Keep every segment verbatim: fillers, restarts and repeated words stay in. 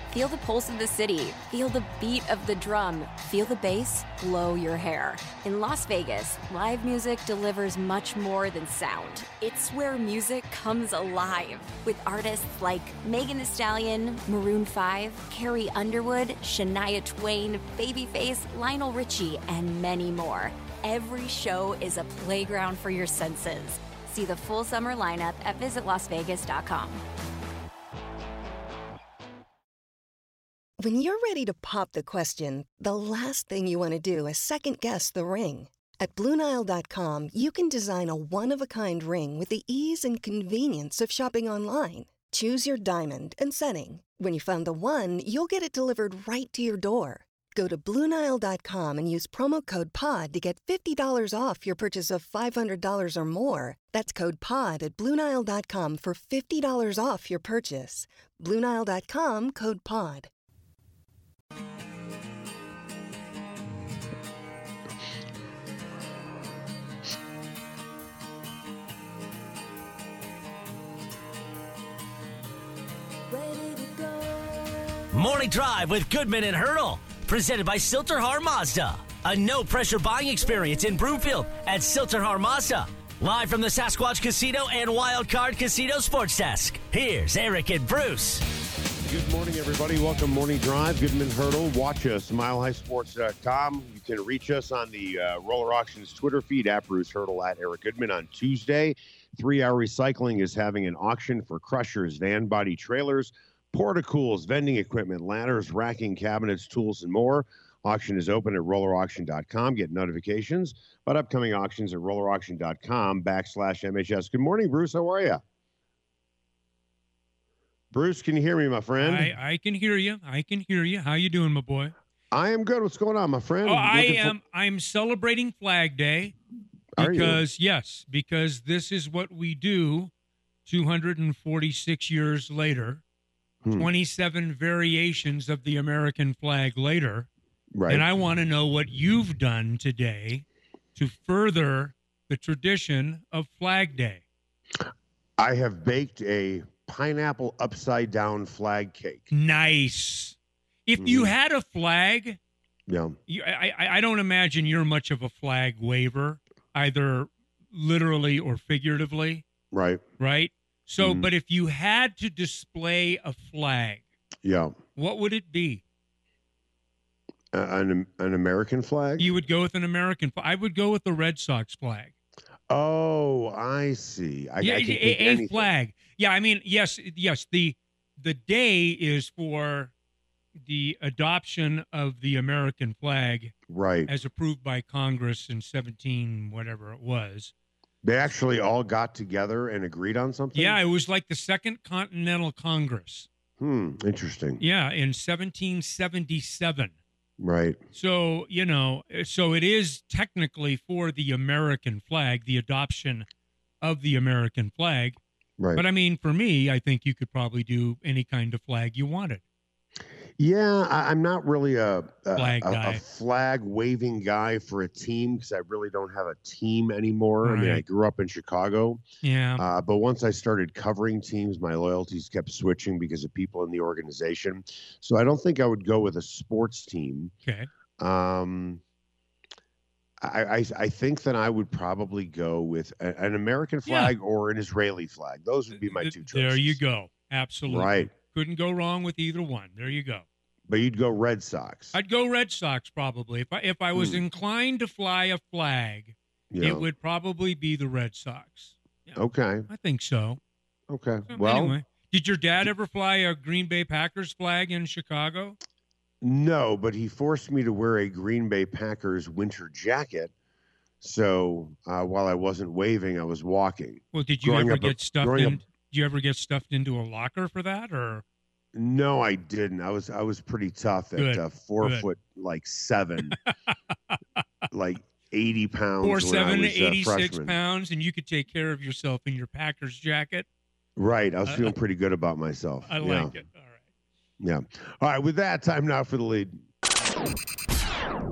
Feel the pulse of the city. Feel the beat of the drum. Feel the bass blow your hair. In Las Vegas, live music delivers much more than sound. It's where music comes alive with artists like Megan Thee Stallion, Maroon five, Carrie Underwood, Shania Twain, Babyface, Lionel Richie, and many more. Every show is a playground for your senses. See the full summer lineup at visit las vegas dot com. When you're ready to pop the question, the last thing you want to do is second-guess the ring. At Blue Nile dot com, you can design a one-of-a-kind ring with the ease and convenience of shopping online. Choose your diamond and setting. When you find the one, you'll get it delivered right to your door. Go to Blue Nile dot com and use promo code POD to get fifty dollars off your purchase of five hundred dollars or more. That's code POD at Blue Nile dot com for fifty dollars off your purchase. Blue Nile dot com, code POD. Morning Drive with Goodman and Hurdle, presented by Silterhar Mazda. A no-pressure buying experience in Broomfield at Silterhar Mazda. Live from the Sasquatch Casino and Wild Card Casino Sports Desk. Here's Eric and Bruce. Good morning, everybody. Welcome Morning Drive. Goodman Hurdle. Watch us, mile high sports dot com. You can reach us on the uh, Roller Auctions Twitter feed at Bruce Hurdle, at Eric Goodman. On Tuesday, three hour Recycling is having an auction for crushers, van body trailers, portacools, vending equipment, ladders, racking, cabinets, tools, and more. Auction is open at roller auction dot com. Get notifications about upcoming auctions at roller auction dot com backslash M H S. Good morning, Bruce. How are you? Bruce, can you hear me, my friend? I, I can hear you. I can hear you. How you doing, my boy? I am good. What's going on, my friend? Oh, I am. For- I'm celebrating Flag Day are because you? yes, because this is what we do. two hundred forty-six years later, hmm. twenty-seven variations of the American flag later, right? And I want to know what you've done today to further the tradition of Flag Day. I have baked a pineapple upside down flag cake. Nice. If mm-hmm. you had a flag, yeah, you, I, I don't imagine you're much of a flag waver, either literally or figuratively. Right. Right. So, mm-hmm. but if you had to display a flag, yeah, what would it be? Uh, an an American flag? You would go with an American. I would go with the Red Sox flag. Oh, I see. I, yeah, I can a, a a flag. Yeah, I mean, yes, yes. The the day is for the adoption of the American flag, right, as approved by Congress in seventeen whatever it was. They actually all got together and agreed on something? Yeah, it was like the Second Continental Congress. Hmm, interesting. Yeah, in seventeen seventy-seven. Right. So, you know, so it is technically for the American flag, the adoption of the American flag. Right. But I mean, for me, I think you could probably do any kind of flag you wanted. Yeah, I, I'm not really a a flag, a, guy. a flag waving guy for a team because I really don't have a team anymore. Right. I mean, I grew up in Chicago. Yeah. Uh, but once I started covering teams, my loyalties kept switching because of people in the organization. So I don't think I would go with a sports team. Okay. Um, I, I, I think that I would probably go with a, an American flag yeah. or an Israeli flag. Those would be my two choices. There you go. Absolutely. Right. Couldn't go wrong with either one. There you go. But you'd go Red Sox. I'd go Red Sox probably. If I if I was hmm. inclined to fly a flag, yeah. it would probably be the Red Sox. Yeah. Okay. I think so. Okay. So, well, anyway, did your dad ever fly a Green Bay Packers flag in Chicago? No, but he forced me to wear a Green Bay Packers winter jacket. So uh, while I wasn't waving, I was walking. Well, did you growing ever up, get stuffed in? Up, did you ever get stuffed into a locker for that, or? No, I didn't. I was I was pretty tough at uh, four Good. foot like seven, like eighty pounds. Four seven, was, uh, eighty-six freshman. pounds, and you could take care of yourself in your Packers jacket. Right. I was Uh, feeling pretty good about myself. I yeah. like it. All right. Yeah. All right. With that, time now for the lead.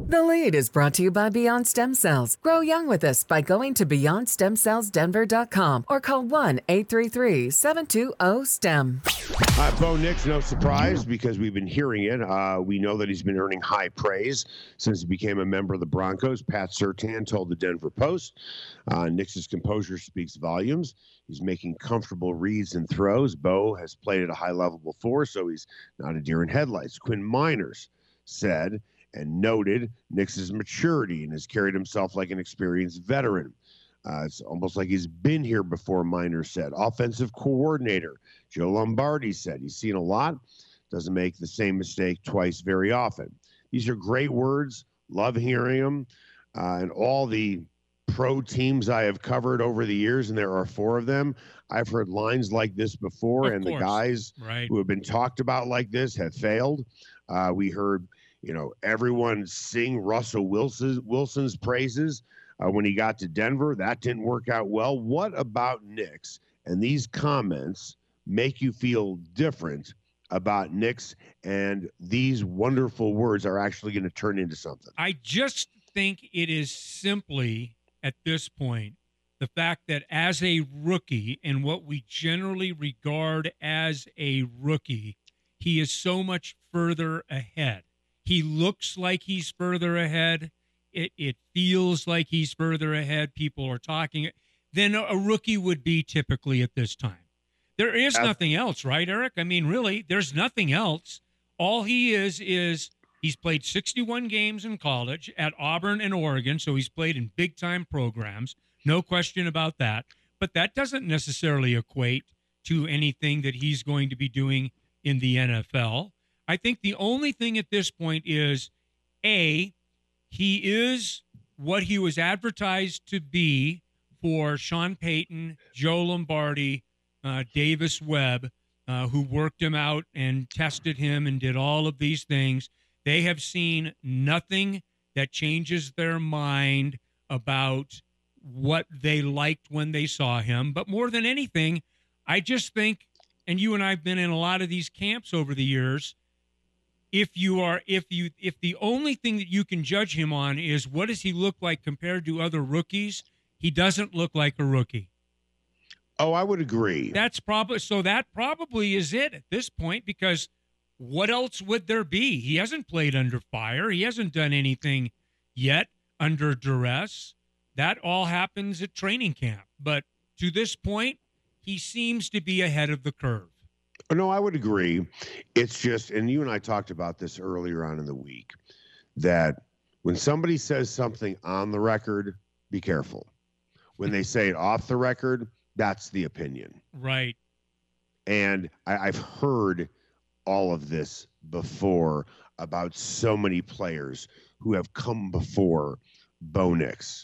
The Lead is brought to you by Beyond Stem Cells. Grow young with us by going to beyond stem cells denver dot com or call one eight three three, seven two zero, S T E M. Uh, Bo Nix, no surprise because we've been hearing it. Uh, we know that he's been earning high praise since he became a member of the Broncos. Pat Surtain told the Denver Post, uh, Nix's composure speaks volumes. He's making comfortable reads and throws. Bo has played at a high level before, so he's not a deer in headlights. Quinn Miners said and noted Nix's maturity and has carried himself like an experienced veteran. Uh, it's almost like he's been here before, Miners said. Offensive coordinator Joe Lombardi said he's seen a lot, doesn't make the same mistake twice very often. These are great words. Love hearing them. Uh, and all the pro teams I have covered over the years, and there are four of them, I've heard lines like this before, Of and course. the guys Right. who have been talked about like this have failed. Uh, we heard, you know, everyone sing Russell Wilson's, Wilson's praises uh, when he got to Denver. That didn't work out well. What about Nix and these comments make you feel different about Nix, and these wonderful words are actually going to turn into something? I just think it is simply, at this point, the fact that as a rookie and what we generally regard as a rookie, he is so much further ahead. He looks like he's further ahead. It, it feels like he's further ahead. People are talking than a rookie would be typically at this time. There is Ab- nothing else, right, Eric? I mean, really, there's nothing else. All he is is he's played sixty-one games in college at Auburn and Oregon, so he's played in big-time programs. No question about that. But that doesn't necessarily equate to anything that he's going to be doing in the N F L. I think the only thing at this point is, A, he is what he was advertised to be for Sean Payton, Joe Lombardi, uh, Davis Webb, uh, who worked him out and tested him and did all of these things. They have seen nothing that changes their mind about what they liked when they saw him. But more than anything, I just think, and you and I have been in a lot of these camps over the years, if you are, if you, if the only thing that you can judge him on is what does he look like compared to other rookies, he doesn't look like a rookie. Oh, I would agree. That's probably, so that probably is it at this point, because what else would there be? He hasn't played under fire. He hasn't done anything yet under duress. That all happens at training camp. But to this point, he seems to be ahead of the curve. No, I would agree. It's just, and you and I talked about this earlier on in the week, that when somebody says something on the record, be careful. When they say it off the record, that's the opinion. Right. And I, I've heard all of this before about so many players who have come before Bo Nix.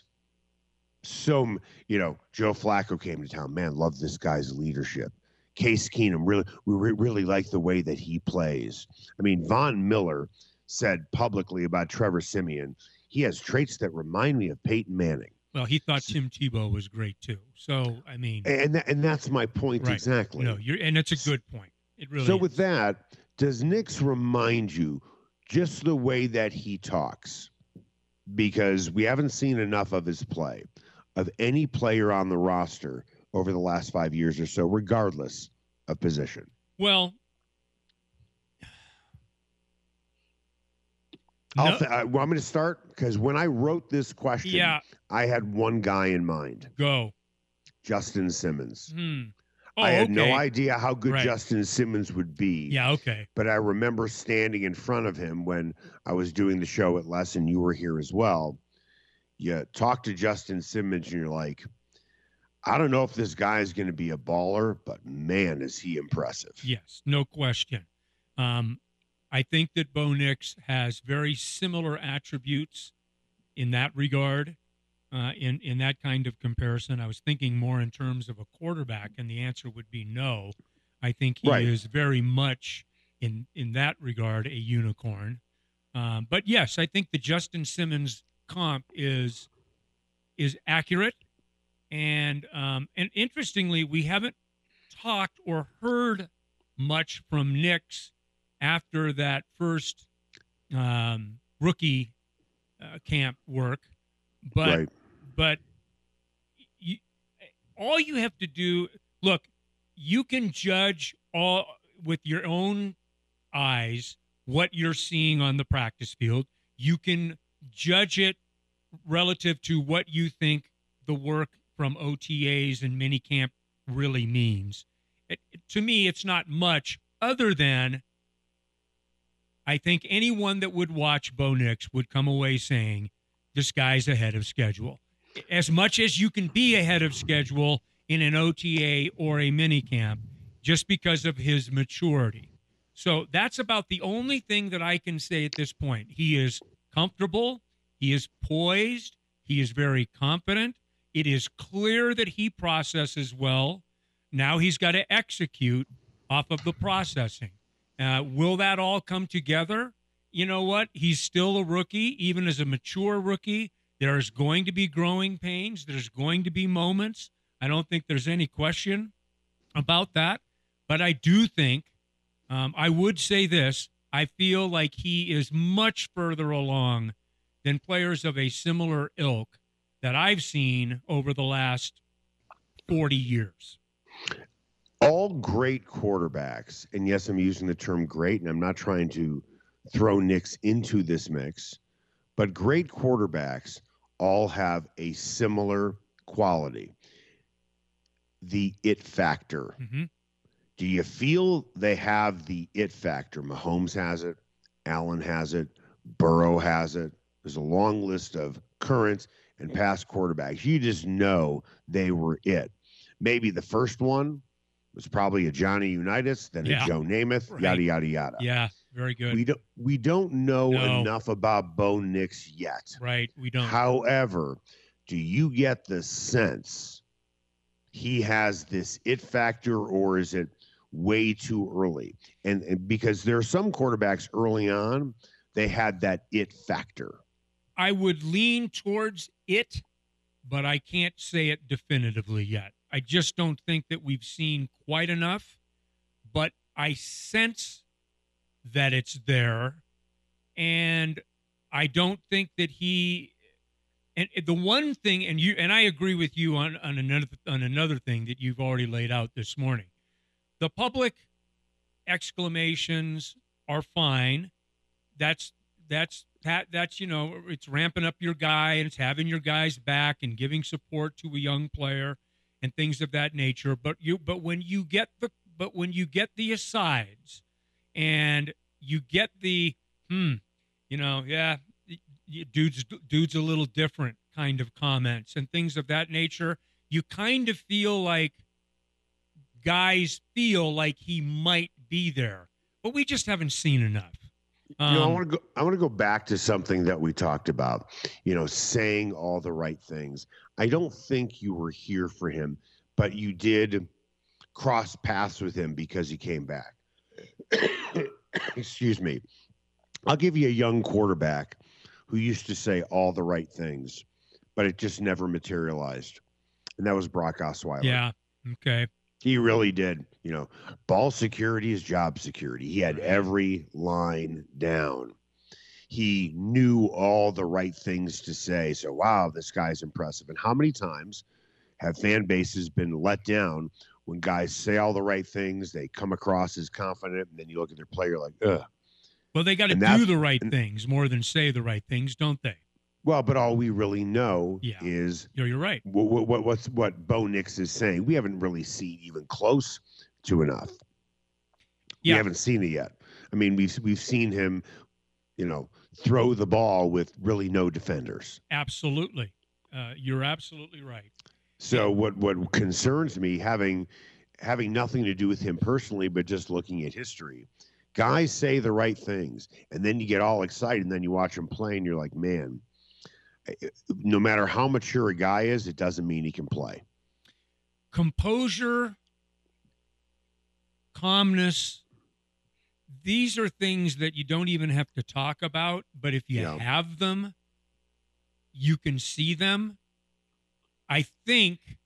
So, you know, Joe Flacco came to town. Man, love this guy's leadership. Case Keenum, really, we really like the way that he plays. I mean, Von Miller said publicly about Trevor Siemian, he has traits that remind me of Peyton Manning. Well, he thought Tim Tebow was great too. So, I mean, and that, and that's my point right. exactly. No, you're, and it's a good point. It really. So is. with that, does Nix remind you just the way that he talks? Because we haven't seen enough of his play, of any player on the roster over the last five years or so, regardless of position. Well, I'll no, th- I, well, I'm going to start because when I wrote this question, yeah, I had one guy in mind, go. Justin Simmons. Hmm. Oh, I had okay. no idea how good Right. Justin Simmons would be. Yeah, okay. But I remember standing in front of him when I was doing the show at Les, and you were here as well. You talk to Justin Simmons, and you're like, I don't know if this guy is going to be a baller, but man, is he impressive. Yes, no question. Um, I think that Bo Nix has very similar attributes in that regard, uh, in, in that kind of comparison. I was thinking more in terms of a quarterback, and the answer would be no. I think he Right. is very much, in, in that regard, a unicorn. Um, but, yes, I think the Justin Simmons comp is is accurate. And um, and interestingly, we haven't talked or heard much from Nix after that first um, rookie uh, camp work, but Right. but you, all you have to do, look, you can judge all with your own eyes what you're seeing on the practice field. You can judge it relative to what you think the work from O T As and minicamp really means. It, to me, it's not much other than I think anyone that would watch Bo Nix would come away saying this guy's ahead of schedule. As much as you can be ahead of schedule in an O T A or a minicamp just because of his maturity. So that's about the only thing that I can say at this point. He is comfortable. He is poised. He is very confident. It is clear that he processes well. Now he's got to execute off of the processing. Uh, will that all come together? You know what? He's still a rookie, even as a mature rookie. There's going to be growing pains. There's going to be moments. I don't think there's any question about that. But I do think, um, I would say this, I feel like he is much further along than players of a similar ilk that I've seen over the last forty years. All great quarterbacks, and yes, I'm using the term great, and I'm not trying to throw Nix into this mix, but great quarterbacks all have a similar quality, the it factor. Mm-hmm. Do you feel they have the it factor? Mahomes has it. Allen has it. Burrow has it. There's a long list of current and past quarterbacks. You just know they were it. Maybe the first one was probably a Johnny Unitas, then Yeah. a Joe Namath, Right. yada, yada, yada. Yeah, very good. We don't, we don't know No. enough about Bo Nix yet. Right, we don't. However, do you get the sense he has this it factor, or is it way too early? And, and because there are some quarterbacks early on, they had that it factor. I would lean towards it, but I can't say it definitively yet. I just don't think that we've seen quite enough, but I sense that it's there. And I don't think that he, and the one thing, and you, and I agree with you on, on another, on another thing that you've already laid out this morning. The public exclamations are fine. That's, that's, that, that's, you know, it's ramping up your guy and it's having your guys back and giving support to a young player and things of that nature. But you, but when you get the, but when you get the asides and you get the, hmm, you know, yeah, dude's, dude's a little different kind of comments and things of that nature, you kind of feel like guys feel like he might be there, but we just haven't seen enough. Um, you know, I want to go. I want to go back to something that we talked about. You know, saying all the right things. I don't think you were here for him, but you did cross paths with him because he came back. Excuse me. I'll give you a young quarterback who used to say all the right things, but it just never materialized, and that was Brock Osweiler. Yeah. Okay. He really did. You know, ball security is job security. He had every line down. He knew all the right things to say. So, wow, this guy's impressive. And how many times have fan bases been let down when guys say all the right things, they come across as confident, and then you look at their player like, ugh. Well, they got to And that- do the right and- things more than say the right things, don't they? Well, but all we really know Yeah. is You're, you're right. what, what, what's what Bo Nix is saying. We haven't really seen even close to enough. Yeah. We haven't seen it yet. I mean, we've we've seen him, you know, throw the ball with really no defenders. Absolutely. Uh, you're absolutely right. So what what concerns me, having having nothing to do with him personally, but just looking at history, guys say the right things, and then you get all excited, and then you watch him play, and you're like, man, no matter how mature a guy is, it doesn't mean he can play. Composure, calmness, these are things that you don't even have to talk about, but if you Yeah. have them, you can see them. I think,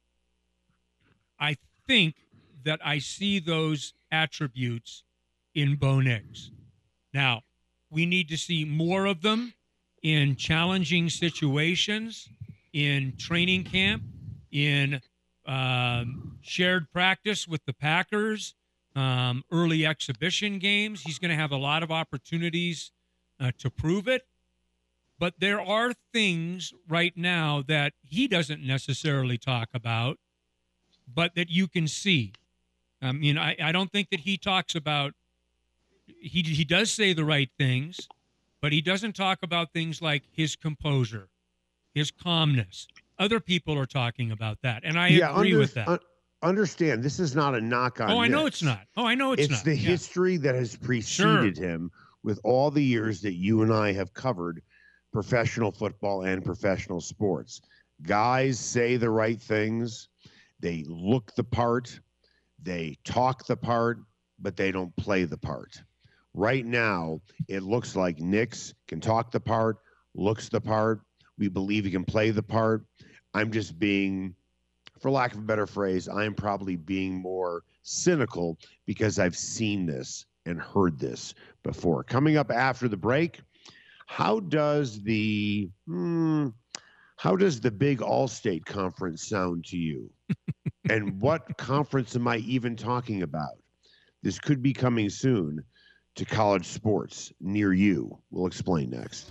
I think that I see those attributes in Bo Nix. Now, we need to see more of them. in challenging situations, in training camp, in um, shared practice with the Packers, um, early exhibition games. He's going to have a lot of opportunities uh, to prove it. But there are things right now that he doesn't necessarily talk about, but that you can see. I mean, I, I don't think that he talks about, he he does say the right things, but he doesn't talk about things like his composure, his calmness. Other people are talking about that, and I yeah, agree under, with that. Uh, understand, this is not a knock on Oh, I Nick. know it's not. Oh, I know it's, it's not. It's the yeah. history that has preceded Sure. him with all the years that you and I have covered professional football and professional sports. Guys say the right things. They look the part. They talk the part, but they don't play the part. Right now, it looks like Nix can talk the part, looks the part. We believe he can play the part. I'm just being, for lack of a better phrase, I am probably being more cynical because I've seen this and heard this before. Coming up after the break, how does the hmm, how does the big Allstate conference sound to you? And what conference am I even talking about? This could be coming soon to college sports near you. We'll explain next.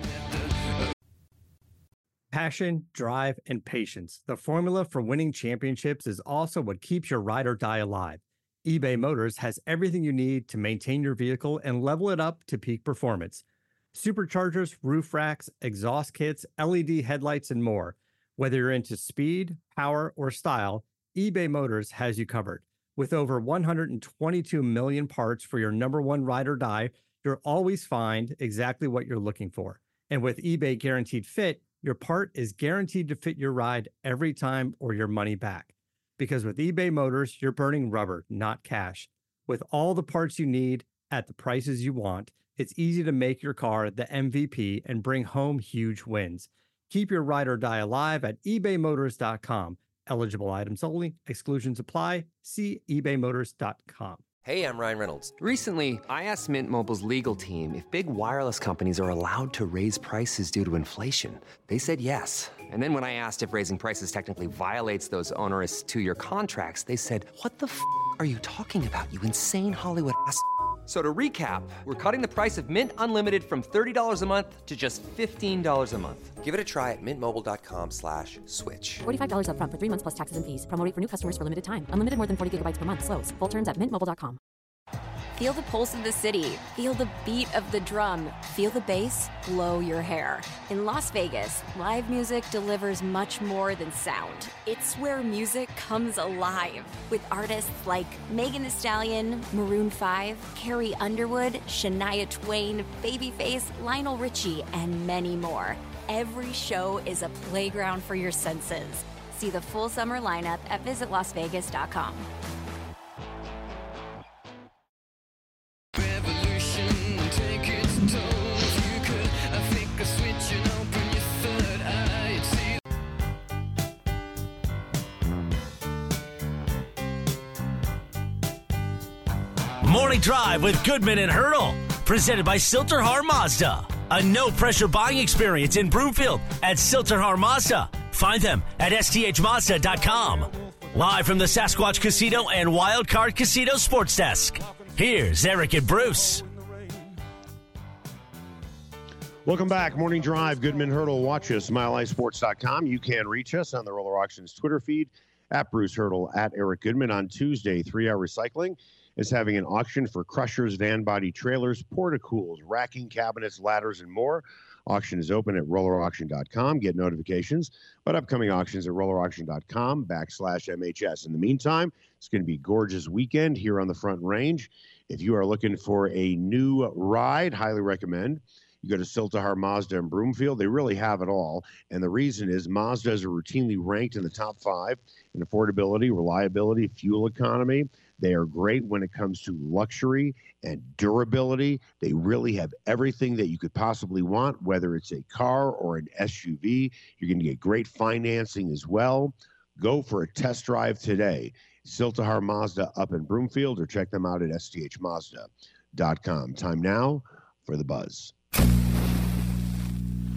Passion, drive, and patience. The formula for winning championships is also what keeps your ride or die alive. eBay Motors has everything you need to maintain your vehicle and level it up to peak performance. Superchargers, roof racks, exhaust kits, L E D headlights, and more. Whether you're into speed, power, or style, eBay Motors has you covered. With over one hundred twenty-two million parts for your number one ride or die, you'll always find exactly what you're looking for. And with eBay Guaranteed Fit, your part is guaranteed to fit your ride every time or your money back. Because with eBay Motors, you're burning rubber, not cash. With all the parts you need at the prices you want, it's easy to make your car the M V P and bring home huge wins. Keep your ride or die alive at ebay motors dot com. Eligible items only. Exclusions apply. See ebay motors dot com. Hey, I'm Ryan Reynolds. Recently, I asked Mint Mobile's legal team if big wireless companies are allowed to raise prices due to inflation. They said yes. And then when I asked if raising prices technically violates those onerous two-year contracts, they said, "What the f*** are you talking about, you insane Hollywood ass f- So to recap, we're cutting the price of Mint Unlimited from thirty dollars a month to just fifteen dollars a month. Give it a try at mintmobile.com slash switch. forty-five dollars up front for three months plus taxes and fees. Promo rate for new customers for limited time. Unlimited more than forty gigabytes per month. Slows full terms at mint mobile dot com. Feel the pulse of the city. Feel the beat of the drum. Feel the bass blow your hair. In Las Vegas, live music delivers much more than sound. It's where music comes alive. With artists like Megan Thee Stallion, Maroon five, Carrie Underwood, Shania Twain, Babyface, Lionel Richie, and many more. Every show is a playground for your senses. See the full summer lineup at visit las vegas dot com. Morning Drive with Goodman and Hurdle, presented by Silterhar Mazda. A no-pressure buying experience in Broomfield at Silterhar Mazda. Find them at S T H Mazda dot com. Live from the Sasquatch Casino and Wildcard Casino Sports Desk, here's Eric and Bruce. Welcome back. Morning Drive, Goodman Hurdle. Watch us, mile high sports dot com. You can reach us on the Roller Auctions Twitter feed, at Bruce Hurdle, at Eric Goodman. On Tuesday, three R Recycling is having an auction for crushers, van body trailers, porta-cools, racking cabinets, ladders, and more. Auction is open at roller auction dot com. Get notifications about upcoming auctions at roller auction dot com backslash M H S. In the meantime, it's going to be a gorgeous weekend here on the Front Range. If you are looking for a new ride, highly recommend you go to Silterhar Mazda in Broomfield. They really have it all. And the reason is Mazdas are routinely ranked in the top five in affordability, reliability, fuel economy. They are great when it comes to luxury and durability. They really have everything that you could possibly want, whether it's a car or an S U V. You're going to get great financing as well. Go for a test drive today. Silterhar Mazda up in Broomfield, or check them out at S T H Mazda dot com. Time now for the Buzz.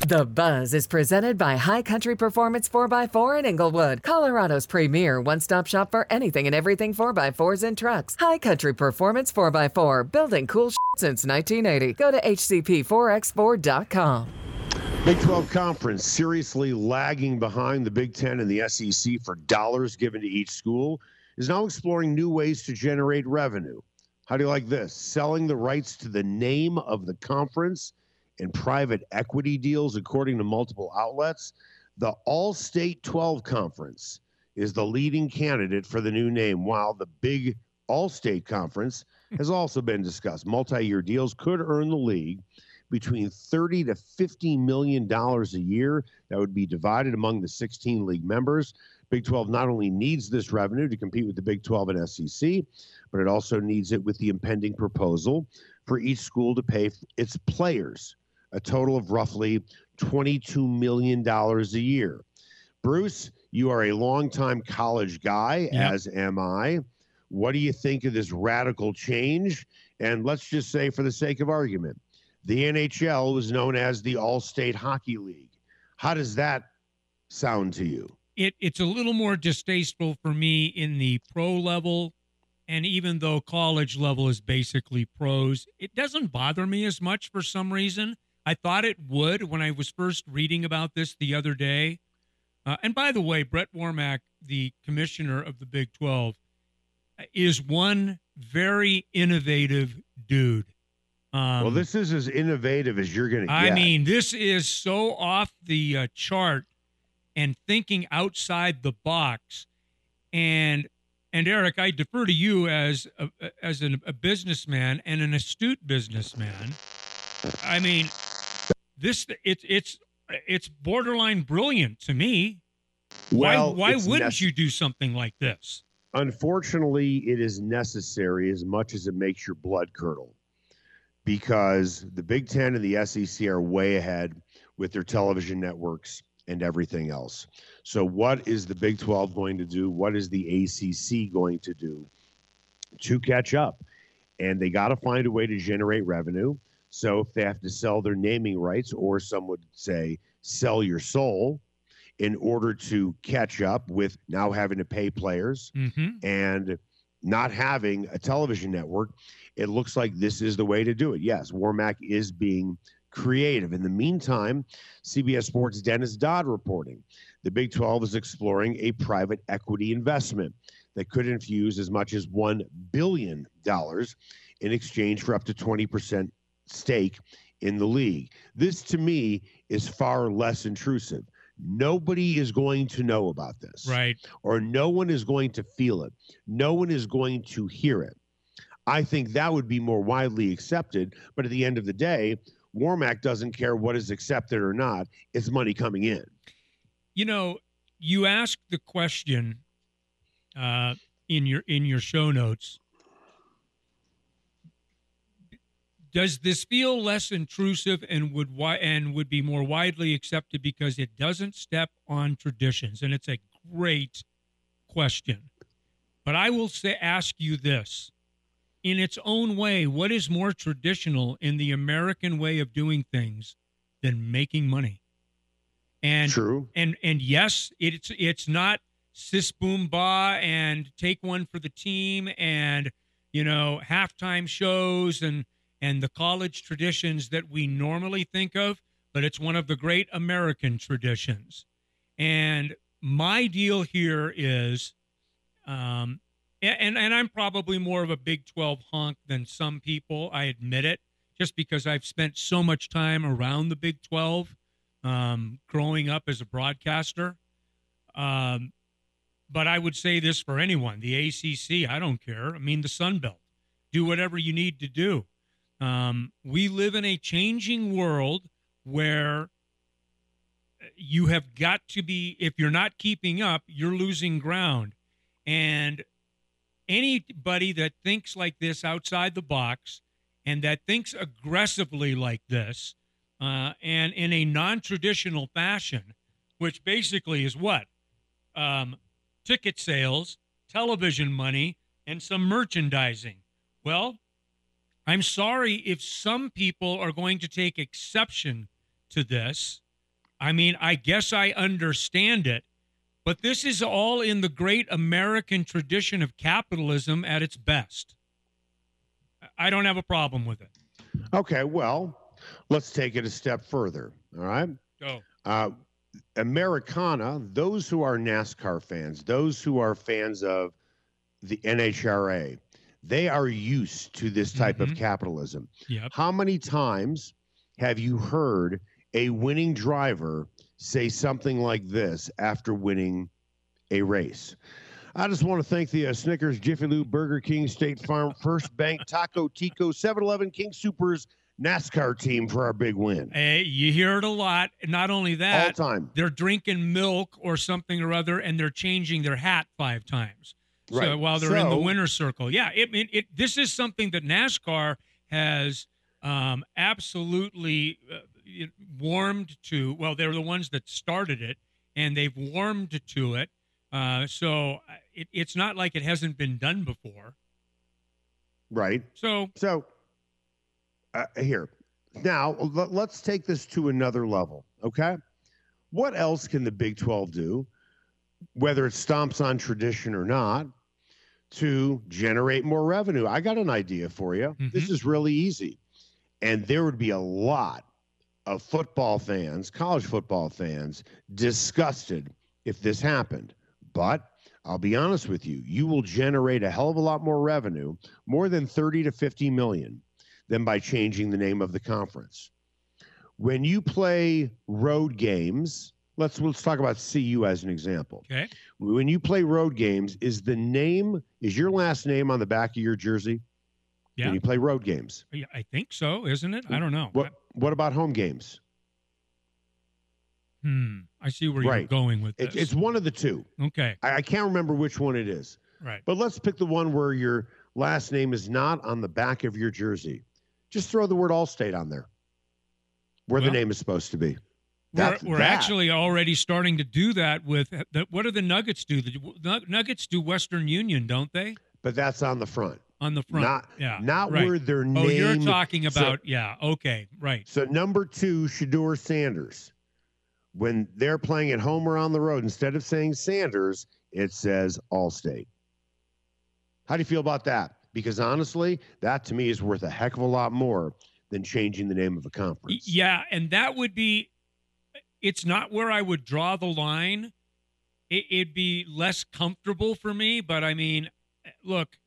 The Buzz is presented by High Country Performance four by four in Inglewood, Colorado's premier one-stop shop for anything and everything four by fours and trucks. High Country Performance four by four, building cool shit since nineteen eighty. Go to H C P four X four dot com. Big twelve Conference seriously lagging behind the Big Ten and the S E C for dollars given to each school is now exploring new ways to generate revenue. How do you like this? Selling the rights to the name of the conference and private equity deals, according to multiple outlets. The All-State twelve Conference is the leading candidate for the new name, while the Big All-State Conference has also been discussed. Multi-year deals could earn the league between thirty to fifty million dollars a year. That would be divided among the sixteen league members. Big twelve not only needs this revenue to compete with the Big twelve and S E C, but it also needs it with the impending proposal for each school to pay its players a total of roughly twenty-two million dollars a year. Bruce, you are a longtime college guy, Yep. as am I. What do you think of this radical change? And let's just say, for the sake of argument, the N H L was known as the All-State Hockey League. How does that sound to you? It, it's a little more distasteful for me in the pro level, and even though college level is basically pros, it doesn't bother me as much for some reason. I thought it would when I was first reading about this the other day. Uh, and by the way, Brett Warmack, the commissioner of the Big twelve, is one very innovative dude. Um, Well, this is as innovative as you're going to get. I mean, this is so off the uh, chart and thinking outside the box. And and Eric, I defer to you as a, as an, a businessman and an astute businessman. I mean, this it's it's it's borderline brilliant to me. Well, why why it's wouldn't nec- you do something like this? Unfortunately, it is necessary as much as it makes your blood curdle, because the Big Ten and the S E C are way ahead with their television networks and everything else. So what is the Big twelve going to do? What is the A C C going to do to catch up? And they got to find a way to generate revenue. So if they have to sell their naming rights, or some would say sell your soul, in order to catch up with now having to pay players Mm-hmm. and not having a television network, it looks like this is the way to do it. Yes, Warmack is being creative. In the meantime, C B S Sports' Dennis Dodd reporting, the Big twelve is exploring a private equity investment that could infuse as much as one billion dollars in exchange for up to twenty percent stake in the league. This, to me, is far less intrusive. Nobody is going to know about this. Right. Or no one is going to feel it. No one is going to hear it. I think that would be more widely accepted. But at the end of the day, Warmack doesn't care what is accepted or not. It's money coming in. You know, you asked the question uh, in your in your show notes. Does this feel less intrusive and would wi- and would be more widely accepted because it doesn't step on traditions? And it's a great question. But I will say, ask you this. In its own way, what is more traditional in the American way of doing things than making money? And True. And and yes, it's it's not sis boom ba and take one for the team and, you know, halftime shows and and the college traditions that we normally think of, but it's one of the great American traditions. And my deal here is, um, and, and I'm probably more of a Big twelve honk than some people, I admit it, just because I've spent so much time around the Big twelve, um, growing up as a broadcaster. Um, but I would say this for anyone, the A C C, I don't care. I mean, the Sun Belt, do whatever you need to do. Um, we live in a changing world where you have got to be, if you're not keeping up, you're losing ground. And anybody that thinks like this outside the box and that thinks aggressively like this uh, and in a non-traditional fashion, which basically is what? Um, ticket sales, television money, and some merchandising. Well, I'm sorry if some people are going to take exception to this, I mean, I guess I understand it, but this is all in the great American tradition of capitalism at its best. I don't have a problem with it. Okay, well, let's take it a step further. All right. Go. Uh, Americana, those who are NASCAR fans, those who are fans of the N H R A, they are used to this type Mhm. of capitalism. Yep. How many times have you heard a winning driver say something like this after winning a race? I just want to thank the uh, Snickers, Jiffy Lube, Burger King, State Farm, First Bank, Taco Tico, seven eleven, King Supers, NASCAR team for our big win. Hey, you hear it a lot. Not only All that, time. they're drinking milk or something or other, and they're changing their hat five times. So Right. while they're in the So- winner's circle, yeah, it, it, it this is something that NASCAR has um, absolutely uh, it- warmed to. Well, they're the ones that started it, and they've warmed to it. Uh, so uh, it, it's not like it hasn't been done before. Right. So So uh, here, now l- let's take this to another level. Okay. What else can the Big twelve do, whether it stomps on tradition or not, to generate more revenue? I got an idea for you. This is really easy. And there would be a lot of football fans, college football fans, disgusted if this happened. But I'll be honest with you, you will generate a hell of a lot more revenue, more than thirty to fifty million, than by changing the name of the conference. When you play road games, let's let's talk about C U as an example. okay, When you play road games, is the name, is your last name on the back of your jersey? yeah, When you play road games. Yeah, I think so, isn't it? I don't know. What what about home games? Hmm. I see where Right. you're going with this. It, it's one of the two. okay, I, I can't remember which one it is. right. But let's pick the one where your last name is not on the back of your jersey. Just throw the word Allstate on there, where Well, the name is supposed to be. We're, That's we're that. actually already starting to do that with the, what do the Nuggets do? The Nug- Nuggets do Western Union, don't they? But that's on the front. On the front, Not, yeah, not right. where their name. Oh, you're talking so- about yeah. Okay, right. So number two, Shador Sanders. When they're playing at home or on the road, instead of saying Sanders, it says Allstate. How do you feel about that? Because honestly, that to me is worth a heck of a lot more than changing the name of a Y- conference. Yeah, and that would be. It's not where I would draw the line. It, it'd be less comfortable for me, but I mean, look,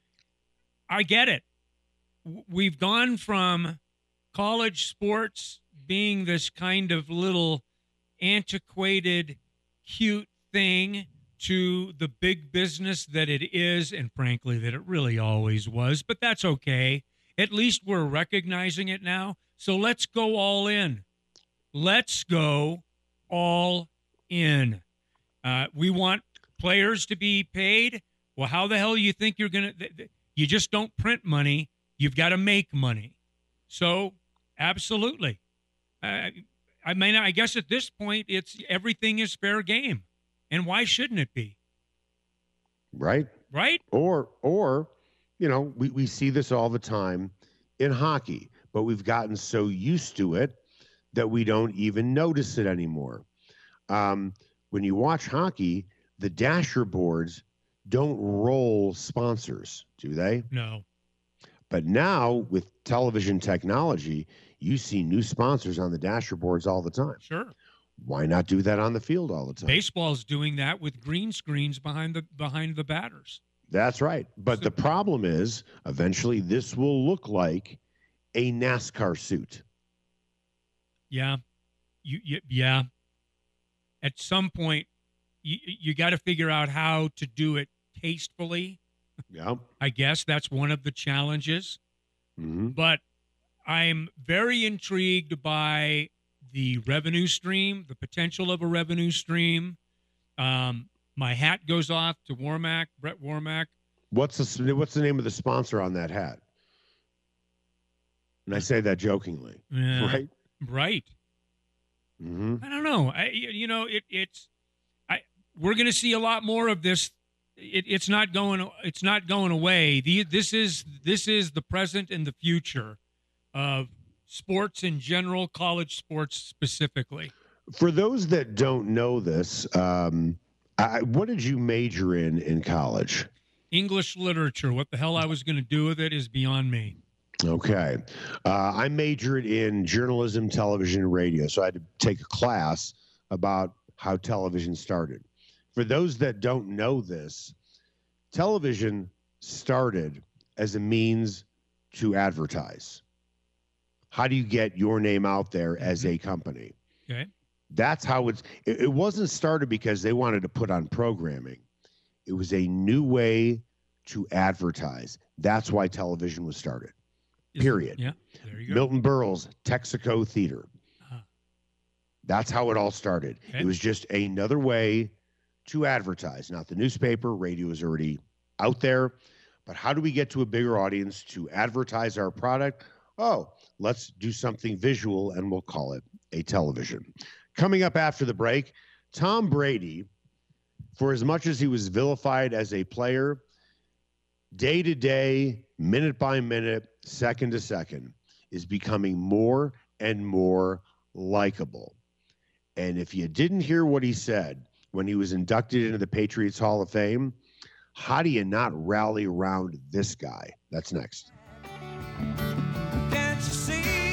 I get it. W- We've gone from college sports being this kind of little antiquated, cute thing to the big business that it is, and frankly, that it really always was. But that's okay. At least we're recognizing it now. So let's go all in. Let's go all in. Uh, we want players to be paid. Well, how the hell do you think you're going to? You just don't print money. You've got to make money. So, absolutely. Uh, I mean, I guess at this point, it's everything is fair game, and why shouldn't it be? Right? Right? Or, or, you know, we, we see this all the time in hockey, but we've gotten so used to it that we don't even notice it anymore. Um, when you watch hockey, the dasher boards don't roll sponsors, do they? No. But now with television technology, you see new sponsors on the dasher boards all the time. Sure. Why not do that on the field all the time? Baseball's doing that with green screens behind the behind the batters. That's right. But So- the problem is, eventually, this will look like a NASCAR suit. Yeah. You, you yeah. At some point, you you got to figure out how to do it tastefully. Yeah. I guess that's one of the challenges. hmm But I'm very intrigued by the revenue stream, the potential of a revenue stream. Um, my hat goes off to Warmack, Brett Warmack. What's the What's the name of the sponsor on that hat? And I say that jokingly, Yeah, right? Right. hmm I don't know. I, you know, it, it's. I we're going to see a lot more of this. It, it's not going. It's not going away. The, this is this is the present and the future of sports in general, college sports specifically. For those that don't know this, um, I, what did you major in in college? English literature. What the hell I was going to do with it is beyond me. Okay. Uh, I majored in journalism, television, and radio. So I had to take a class about how television started. For those that don't know this, television started as a means to advertise. How do you get your name out there as a company? Okay. That's how it's, it, it wasn't started because they wanted to put on programming. It was a new way to advertise. That's why television was started. Period. Yeah, there you go. Milton Berle's Texaco Theater. Uh-huh. That's how it all started. Okay. It was just another way to advertise. Not the newspaper, radio is already out there. But how do we get to a bigger audience to advertise our product? Oh, let's do something visual, and we'll call it a television. Coming up after the break, Tom Brady, for as much as he was vilified as a player, day to day, minute by minute, second to second, is becoming more and more likable. And if you didn't hear what he said when he was inducted into the Patriots Hall of Fame, how do you not rally around this guy? That's next. Can't you see?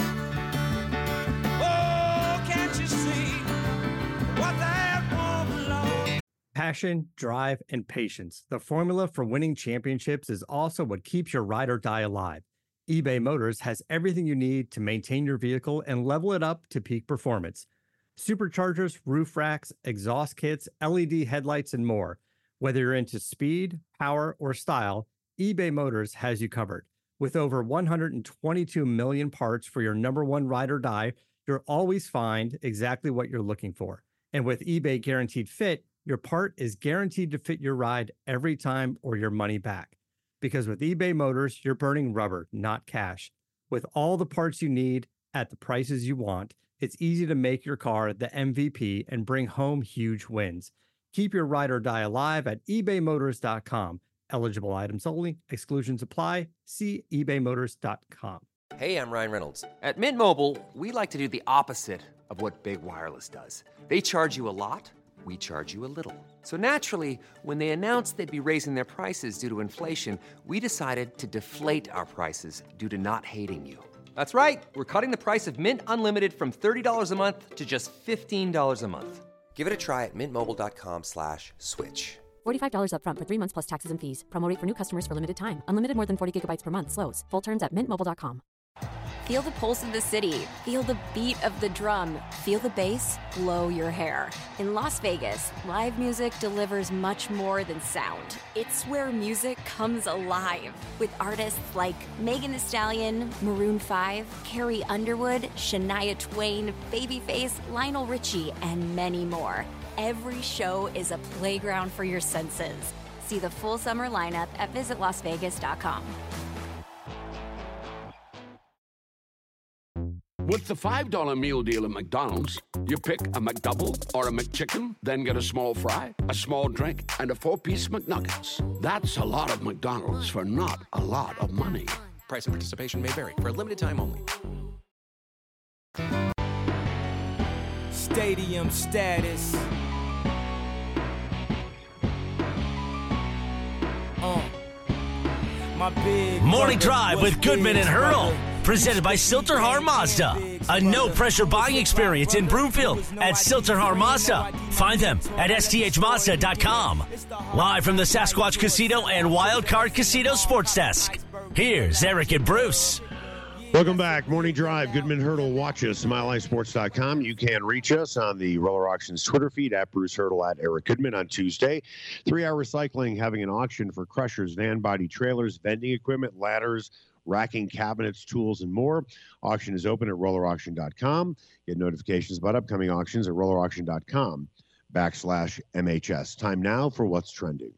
Oh, can't you see what that woman lost? Passion, drive, and patience. The formula for winning championships is also what keeps your ride or die alive. eBay Motors has everything you need to maintain your vehicle and level it up to peak performance. Superchargers, roof racks, exhaust kits, L E D headlights, and more. Whether you're into speed, power, or style, eBay Motors has you covered. With over one hundred twenty-two million parts for your number one ride or die, you'll always find exactly what you're looking for. And with eBay Guaranteed Fit, your part is guaranteed to fit your ride every time or your money back. Because with eBay Motors, you're burning rubber, not cash. With all the parts you need at the prices you want, it's easy to make your car the M V P and bring home huge wins. Keep your ride or die alive at ebay motors dot com. Eligible items only. Exclusions apply. See ebay motors dot com. Hey, I'm Ryan Reynolds. At Mint Mobile, we like to do the opposite of what Big Wireless does. They charge you a lot, we charge you a little. So naturally, when they announced they'd be raising their prices due to inflation, we decided to deflate our prices due to not hating you. That's right. We're cutting the price of Mint Unlimited from thirty dollars a month to just fifteen dollars a month. Give it a try at mintmobile.com slash switch. forty-five dollars up front for three months plus taxes and fees. Promo rate for new customers for limited time. Unlimited more than forty gigabytes per month. Slows full terms at mint mobile dot com. Feel the pulse of the city. Feel the beat of the drum. Feel the bass blow your hair. In Las Vegas, live music delivers much more than sound. It's where music comes alive. With artists like Megan Thee Stallion, Maroon five, Carrie Underwood, Shania Twain, Babyface, Lionel Richie, and many more. Every show is a playground for your senses. See the full summer lineup at visit las vegas dot com. With the five dollar meal deal at McDonald's, you pick a McDouble or a McChicken, then get a small fry, a small drink, and a four-piece McNuggets. That's a lot of McDonald's for not a lot of money. Price and participation may vary. For a limited time only. Stadium status. Uh, my big Morning brother Drive was with Goodman big and Hurdle. brother. Presented by Silterhar Mazda. A no-pressure buying experience in Broomfield at Silterhar Mazda. Find them at S T H Mazda dot com. Live from the Sasquatch Casino and Wildcard Casino Sports Desk. Here's Eric and Bruce. Welcome back. Morning Drive. Goodman Hurdle. Watch us. mile high sports dot com. You can reach us on the Roller Auctions Twitter feed at Bruce Hurdle at Eric Goodman on Tuesday. three R Recycling having an auction for crushers, van body trailers, vending equipment, ladders, racking cabinets, tools, and more. Auction is open at roller auction dot com. Get notifications about upcoming auctions at roller auction dot com backslash M H S. Time now for What's Trending.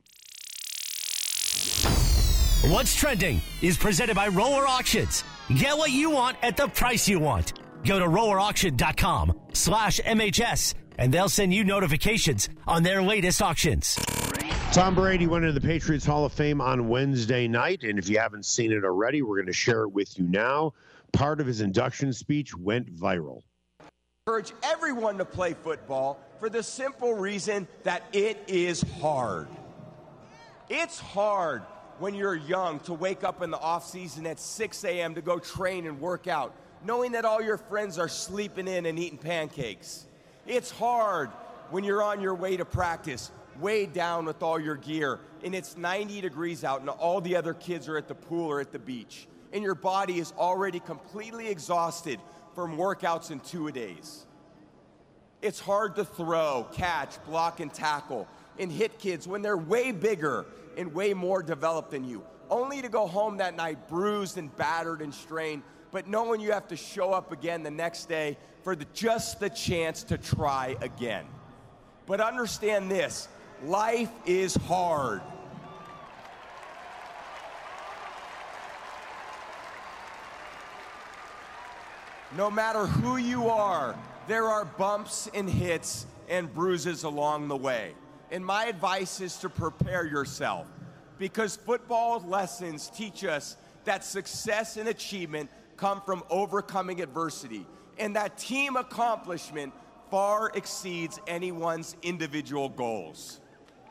What's Trending is presented by Roller Auctions. Get what you want at the price you want. Go to roller auction dot com slash M H S and they'll send you notifications on their latest auctions. Tom Brady went into the Patriots Hall of Fame on Wednesday night, and if you haven't seen it already, we're going to share it with you now. Part of his induction speech went viral. Encourage everyone to play football for the simple reason that it is hard. It's hard when you're young to wake up in the off season at six a.m. to go train and work out, knowing that all your friends are sleeping in and eating pancakes. It's hard when you're on your way to practice, weighed down with all your gear, and it's ninety degrees out and all the other kids are at the pool or at the beach, and your body is already completely exhausted from workouts in two-a-days. It's hard to throw, catch, block, and tackle, and hit kids when they're way bigger and way more developed than you, only to go home that night bruised and battered and strained, but knowing you have to show up again the next day for the, just the chance to try again. But understand this, life is hard. No matter who you are, there are bumps and hits and bruises along the way. And my advice is to prepare yourself, because football lessons teach us that success and achievement come from overcoming adversity, and that team accomplishment far exceeds anyone's individual goals.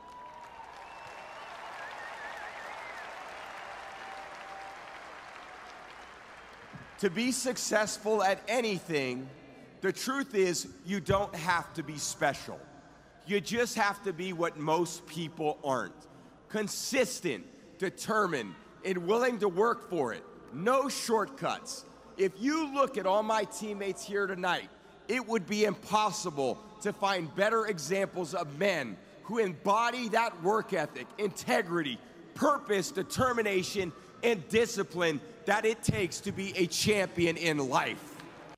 To be successful at anything, the truth is you don't have to be special. You just have to be what most people aren't. Consistent, determined, and willing to work for it. No shortcuts. If you look at all my teammates here tonight, it would be impossible to find better examples of men who embody that work ethic, integrity, purpose, determination, and discipline that it takes to be a champion in life.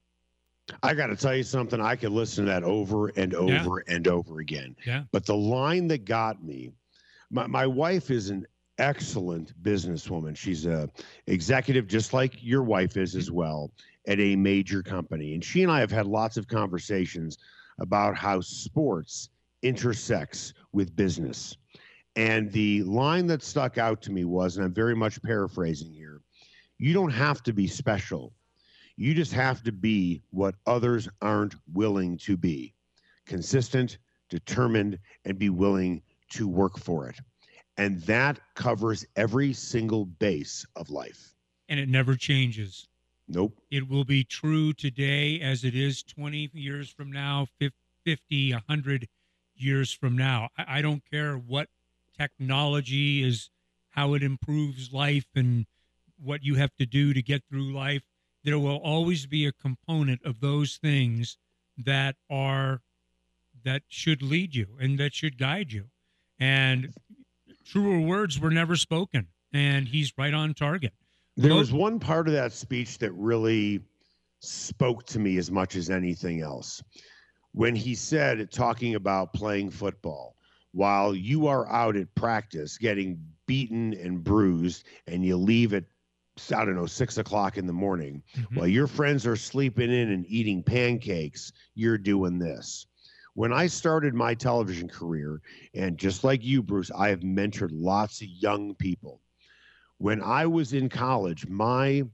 I got to tell you something. I could listen to that over and over yeah. and over again. Yeah. But the line that got me, my, my wife is an excellent businesswoman. She's a executive, just like your wife is as well, at a major company. And she and I have had lots of conversations about how sports intersects with business. And the line that stuck out to me was, and I'm very much paraphrasing here, you don't have to be special. You just have to be what others aren't willing to be. Consistent, determined, and be willing to work for it. And that covers every single base of life. And it never changes. Nope. It will be true today as it is twenty years from now, fifty, one hundred years from now. I, I don't care what technology is, how it improves life and what you have to do to get through life. There will always be a component of those things that are, that should lead you and that should guide you. And truer words were never spoken, and he's right on target. There was one part of that speech that really spoke to me as much as anything else. When he said, talking about playing football, while you are out at practice getting beaten and bruised, and you leave at, I don't know, six o'clock in the morning, mm-hmm. while your friends are sleeping in and eating pancakes, you're doing this. When I started my television career, and just like you, Bruce, I have mentored lots of young people. When I was in college, my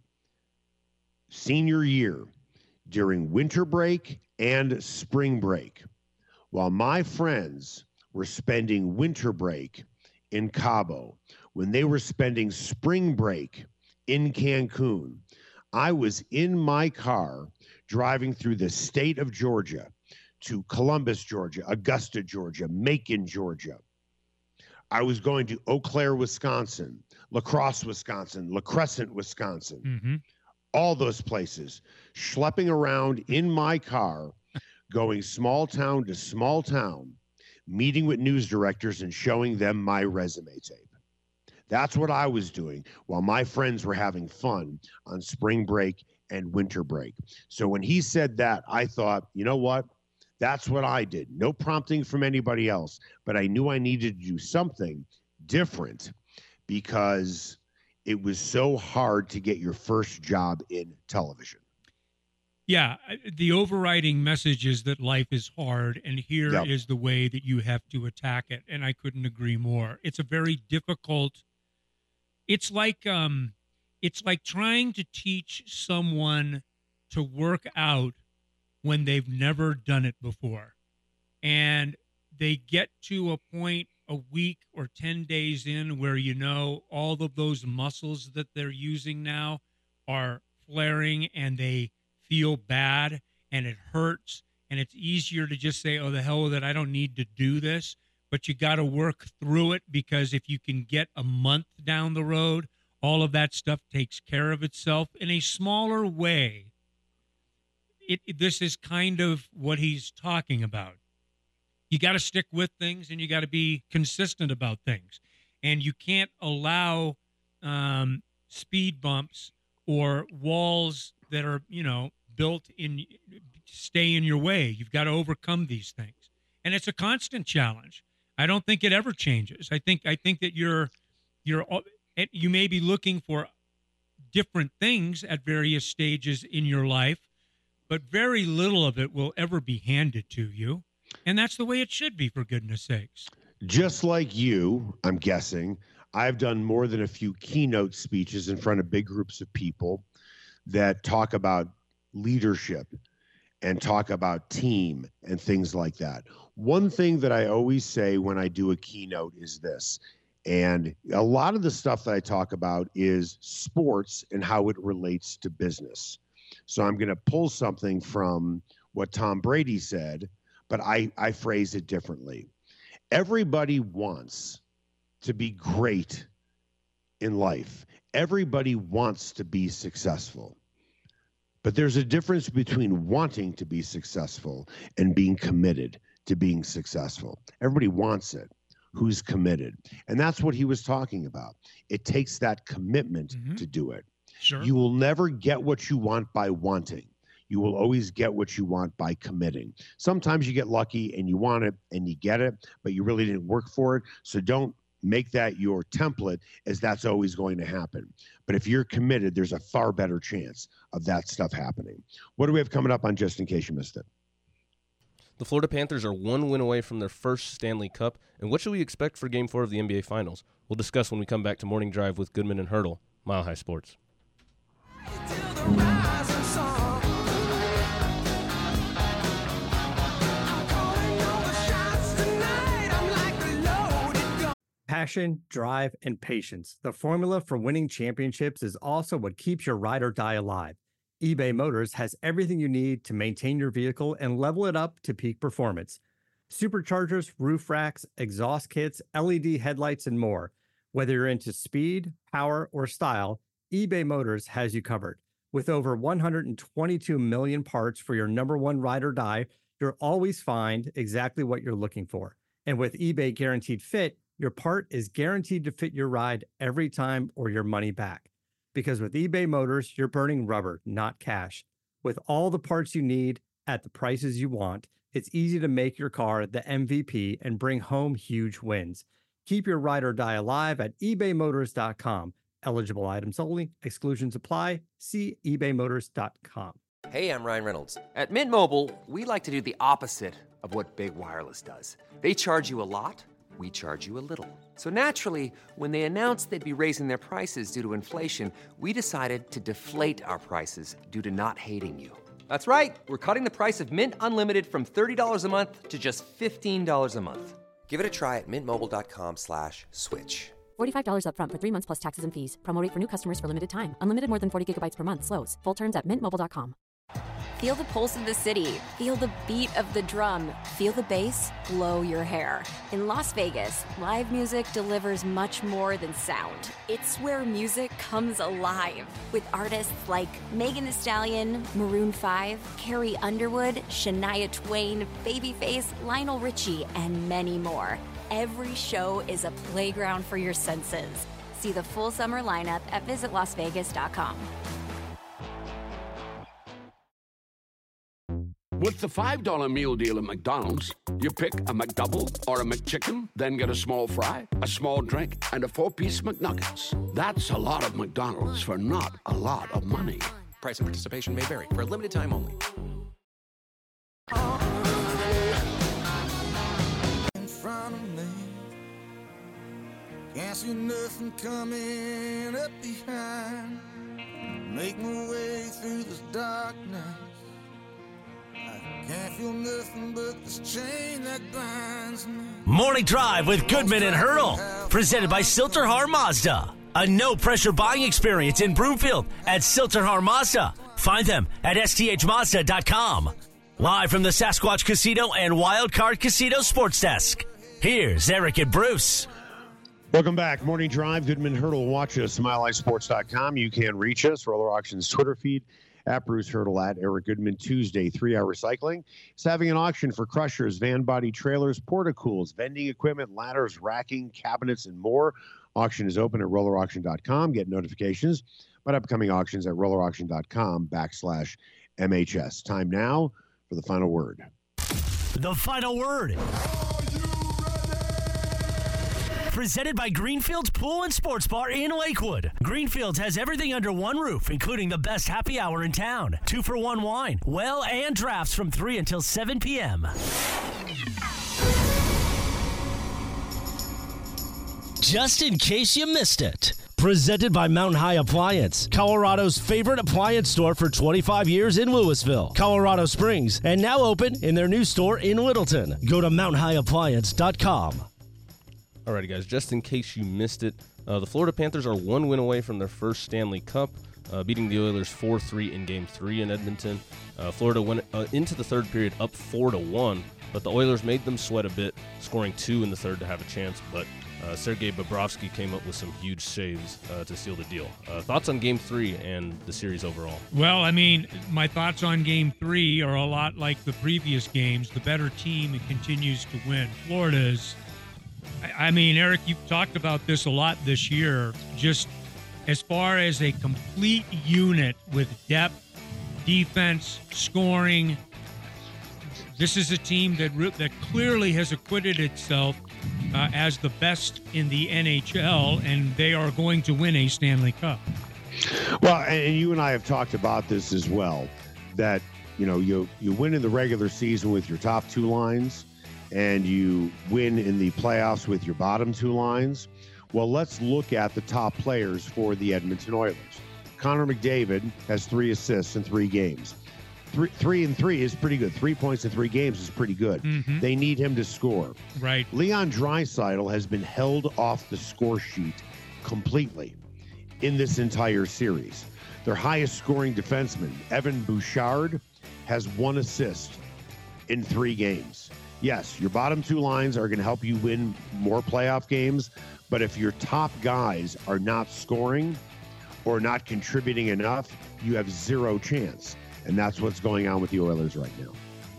senior year, during winter break and spring break, while my friends were spending winter break in Cabo, when they were spending spring break in Cancun, I was in my car driving through the state of Georgia to Columbus, Georgia, Augusta, Georgia, Macon, Georgia. I was going to Eau Claire, Wisconsin, La Crosse, Wisconsin, La Crescent, Wisconsin, mm-hmm. all those places, schlepping around in my car, going small town to small town, meeting with news directors and showing them my resume tape. That's what I was doing while my friends were having fun on spring break and winter break. So when he said that, I thought, you know what? That's what I did. No prompting from anybody else, but I knew I needed to do something different because it was so hard to get your first job in television. Yeah, the overriding message is that life is hard, and here yep. is the way that you have to attack it, and I couldn't agree more. It's a very difficult, it's like um, it's like trying to teach someone to work out when they've never done it before. And they get to a point a week or ten days in where, you know, all of those muscles that they're using now are flaring and they feel bad and it hurts. And it's easier to just say, oh, the hell with it, I don't need to do this. But you got to work through it, because if you can get a month down the road, all of that stuff takes care of itself in a smaller way. It, it, this is kind of what he's talking about. You got to stick with things and you got to be consistent about things. And you can't allow um, speed bumps or walls that are, you know, built in, stay in your way. You've got to overcome these things. And it's a constant challenge. I don't think it ever changes. I think I think that you're you're you may be looking for different things at various stages in your life, but very little of it will ever be handed to you. And that's the way it should be, for goodness sakes. Just like you, I'm guessing, I've done more than a few keynote speeches in front of big groups of people that talk about leadership and talk about team and things like that. One thing that I always say when I do a keynote is this, and a lot of the stuff that I talk about is sports and how it relates to business. So I'm going to pull something from what Tom Brady said, but I, I phrase it differently. Everybody wants to be great in life. Everybody wants to be successful. But there's a difference between wanting to be successful and being committed to being successful. Everybody wants it. Who's committed? And that's what he was talking about. It takes that commitment mm-hmm. to do it. Sure. You will never get what you want by wanting. You will always get what you want by committing. Sometimes you get lucky and you want it and you get it, but you really didn't work for it. So don't make that your template, as that's always going to happen. But if you're committed, there's a far better chance of that stuff happening. What do we have coming up on Just in Case You Missed It? The Florida Panthers are one win away from their first Stanley Cup. And what should we expect for Game four of the N B A Finals? We'll discuss when we come back to Morning Drive with Goodman and Hurdle, Mile High Sports. Passion, drive, and patience. The formula for winning championships is also what keeps your ride or die alive. eBay Motors has everything you need to maintain your vehicle and level it up to peak performance. Superchargers, roof racks, exhaust kits, L E D headlights, and more. Whether you're into speed, power, or style, eBay Motors has you covered. With over one hundred twenty-two million parts for your number one ride or die, you'll always find exactly what you're looking for. And with eBay Guaranteed Fit, your part is guaranteed to fit your ride every time or your money back. Because with eBay Motors, you're burning rubber, not cash. With all the parts you need at the prices you want, it's easy to make your car the M V P and bring home huge wins. Keep your ride or die alive at ebay motors dot com. Eligible items only. Exclusions apply. See ebay motors dot com. Hey, I'm Ryan Reynolds. At Mint Mobile, we like to do the opposite of what Big Wireless does. They charge you a lot. We charge you a little. So naturally, when they announced they'd be raising their prices due to inflation, we decided to deflate our prices due to not hating you. That's right. We're cutting the price of Mint Unlimited from thirty dollars a month to just fifteen dollars a month. Give it a try at mintmobile.com slash switch. forty-five dollars up front for three months plus taxes and fees. Promo rate for new customers for limited time. Unlimited more than forty gigabytes per month. Slows full terms at mint mobile dot com. Feel the pulse of the city. Feel the beat of the drum. Feel the bass blow your hair. In Las Vegas, live music delivers much more than sound. It's where music comes alive. With artists like Megan Thee Stallion, Maroon five, Carrie Underwood, Shania Twain, Babyface, Lionel Richie, and many more. Every show is a playground for your senses. See the full summer lineup at visit las vegas dot com. With the five dollar meal deal at McDonald's, you pick a McDouble or a McChicken, then get a small fry, a small drink, and a four-piece McNuggets. That's a lot of McDonald's for not a lot of money. Price and participation may vary. For a limited time only. In front of me, can't see nothing coming up behind. Make my way through this darkness. Can't feel nothing but this chain that binds me. Morning Drive with Goodman and Hurdle, presented by Silterhar Mazda. A no-pressure buying experience in Broomfield at Silterhar Mazda. Find them at S T H Mazda dot com. Live from the Sasquatch Casino and Wildcard Casino Sports Desk, here's Eric and Bruce. Welcome back. Morning Drive, Goodman Hurdle. Watch us, mile high sports dot com. You can reach us, Roller Auctions Twitter feed, at Bruce Hurdle, at Eric Goodman. Tuesday, three-hour cycling. It's having an auction for crushers, van body trailers, portacools, vending equipment, ladders, racking, cabinets, and more. Auction is open at roller auction dot com. Get notifications about upcoming auctions at roller auction dot com backslash M H S. Time now for the final word. The final word. Presented by Greenfield's Pool and Sports Bar in Lakewood. Greenfield's has everything under one roof, including the best happy hour in town. Two for one wine, well, and drafts from three until seven p.m. Just in case you missed it. Presented by Mountain High Appliance, Colorado's favorite appliance store for twenty-five years in Louisville, Colorado Springs, and now open in their new store in Littleton. Go to mountain high appliance dot com. Alrighty, guys, just in case you missed it, uh, the Florida Panthers are one win away from their first Stanley Cup, uh, beating the Oilers four three in Game three in Edmonton. Uh, Florida went uh, into the third period up four to one, but the Oilers made them sweat a bit, scoring two in the third to have a chance, but Uh, Sergei Bobrovsky came up with some huge saves uh, to seal the deal. Uh, thoughts on Game three and the series overall? Well, I mean, my thoughts on Game three are a lot like the previous games. The better team continues to win. Florida's, I, I mean, Eric, you've talked about this a lot this year. Just as far as a complete unit with depth, defense, scoring, this is a team that re- that clearly has acquitted itself Uh, as the best in the N H L, and they are going to win a Stanley Cup. Well, and you and I have talked about this as well, that, you know, you you win in the regular season with your top two lines, and you win in the playoffs with your bottom two lines. Well, let's look at the top players for the Edmonton Oilers. Connor McDavid has three assists in three games. Three, three and three is pretty good. Three points in three games is pretty good. Mm-hmm. They need him to score. Right. Leon Draisaitl has been held off the score sheet completely in this entire series. Their highest scoring defenseman, Evan Bouchard, has one assist in three games. Yes, your bottom two lines are going to help you win more playoff games, but if your top guys are not scoring or not contributing enough, you have zero chance. And that's what's going on with the Oilers right now.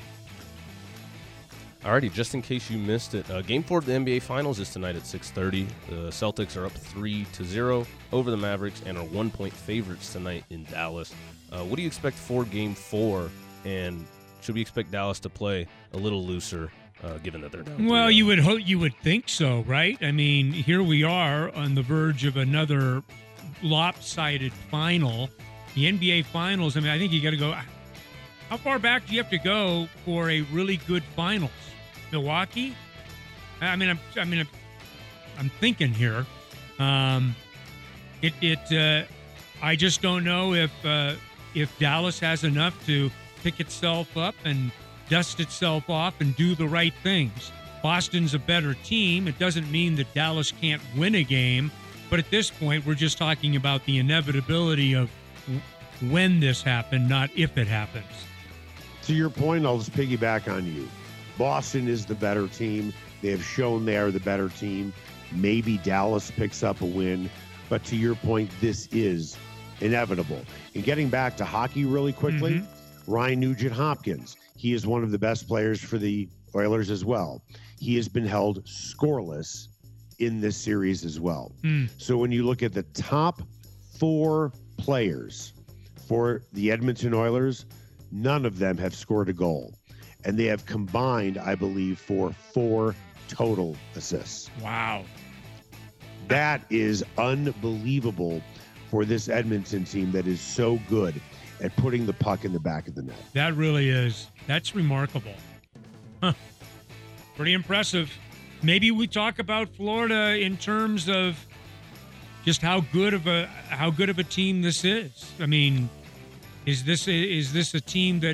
Alrighty, just in case you missed it, uh, Game four of the N B A Finals is tonight at six thirty. The Celtics are up three to zero over the Mavericks and are one-point favorites tonight in Dallas. Uh, what do you expect for Game four, and should we expect Dallas to play a little looser, uh, given that they're down? Well, you would hope, you would think so, right? I mean, here we are on the verge of another lopsided final. The N B A Finals, I mean, I think you got to go, how far back do you have to go for a really good finals? Milwaukee? I mean, I'm, I mean, I'm, I'm thinking here. Um, it, it, uh, I just don't know if, uh, if Dallas has enough to pick itself up and dust itself off and do the right things. Boston's a better team. It doesn't mean that Dallas can't win a game, but at this point, we're just talking about the inevitability of when this happened, not if it happens. To your point, I'll just piggyback on you. Boston is the better team. They have shown they are the better team. Maybe Dallas picks up a win, but to your point, this is inevitable. And getting back to hockey really quickly, mm-hmm. Ryan Nugent-Hopkins, he is one of the best players for the Oilers as well. He has been held scoreless in this series as well. Mm. So when you look at the top four players for the Edmonton Oilers, none of them have scored a goal. And they have combined, I believe, for four total assists. Wow. That is unbelievable for this Edmonton team that is so good at putting the puck in the back of the net. That really is. That's remarkable. Huh. Pretty impressive. Maybe we talk about Florida in terms of just how good of a how good of a team this is. I mean, is this a, is this a team that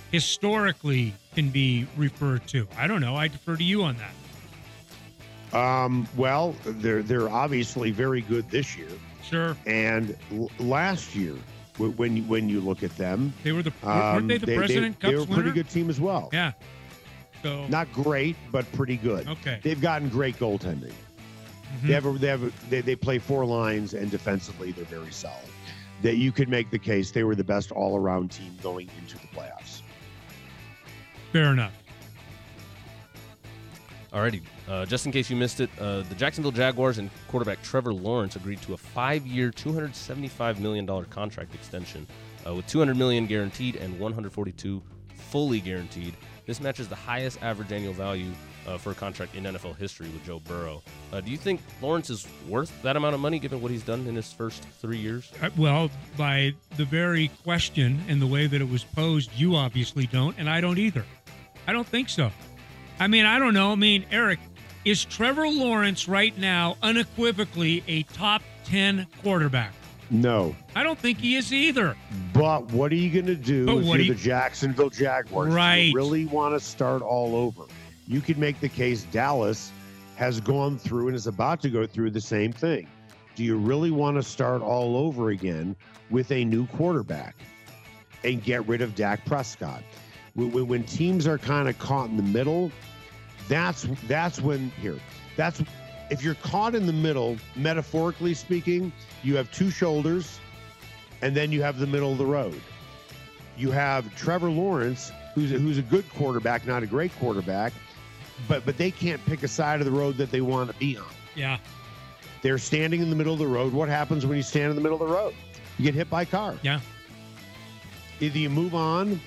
historically can be referred to? I don't know. I defer to you on that. Um, well, they're they're obviously very good this year. Sure. And l- last year, w- when you, when you look at them, they were the um, weren't they the they, President they, they Cup were a pretty winner? good team as well. Yeah. So Not great, but pretty good. Okay. They've gotten great goaltending. Mm-hmm. They have a, they have a, they, they play four lines, and defensively they're very solid. That you could make the case they were the best all-around team going into the playoffs. Fair enough. Alrighty, uh, just in case you missed it, uh, the Jacksonville Jaguars and quarterback Trevor Lawrence agreed to a five-year, two hundred seventy-five million dollars contract extension uh, with two hundred million dollars guaranteed and one hundred forty-two fully guaranteed. This matches the highest average annual value uh, for a contract in N F L history with Joe Burrow. Uh, do you think Lawrence is worth that amount of money given what he's done in his first three years? Uh, well, by the very question and the way that it was posed, you obviously don't, and I don't either. I don't think so. I mean, I don't know. I mean, Eric, is Trevor Lawrence right now unequivocally a top ten quarterback? No. I don't think he is either. But what are you going to do But if what you're do you- the Jacksonville Jaguars? Right. You really want to start all over. You could make the case Dallas has gone through and is about to go through the same thing. Do you really want to start all over again with a new quarterback and get rid of Dak Prescott? When, when teams are kind of caught in the middle, that's that's when here. That's if you're caught in the middle, metaphorically speaking, you have two shoulders, and then you have the middle of the road. You have Trevor Lawrence, who's a, who's a good quarterback, not a great quarterback, but but they can't pick a side of the road that they want to be on. Yeah. They're standing in the middle of the road. What happens when you stand in the middle of the road? You get hit by a car. Yeah. Either you move on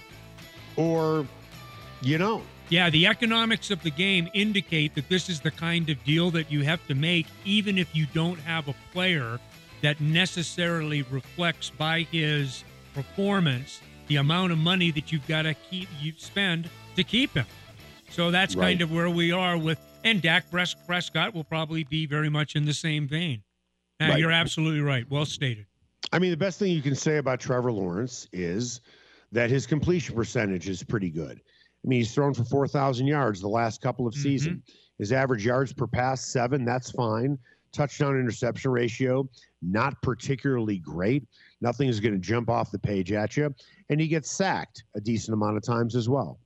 or you don't. Yeah, the economics of the game indicate that this is the kind of deal that you have to make even if you don't have a player that necessarily reflects by his performance the amount of money that you've got to keep you spend to keep him. So that's Right. kind of where we are with, and Dak Pres- Prescott will probably be very much in the same vein. Uh, Right. You're absolutely right. Well stated. I mean, the best thing you can say about Trevor Lawrence is that his completion percentage is pretty good. I mean, he's thrown for four thousand yards the last couple of Mhm. seasons. His average yards per pass, seven. That's fine. Touchdown interception ratio, not particularly great. Nothing is going to jump off the page at you. And he gets sacked a decent amount of times as well.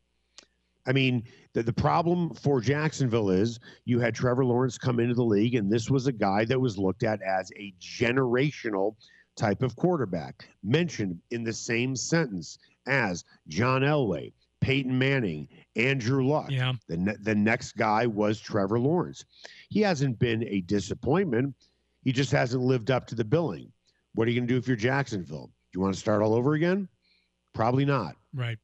I mean, the, the problem for Jacksonville is you had Trevor Lawrence come into the league, and this was a guy that was looked at as a generational type of quarterback, mentioned in the same sentence as John Elway, Peyton Manning, Andrew Luck. Yeah. The, ne- the next guy was Trevor Lawrence. He hasn't been a disappointment. He just hasn't lived up to the billing. What are you going to do if you're Jacksonville? Do you want to start all over again? Probably not. Right.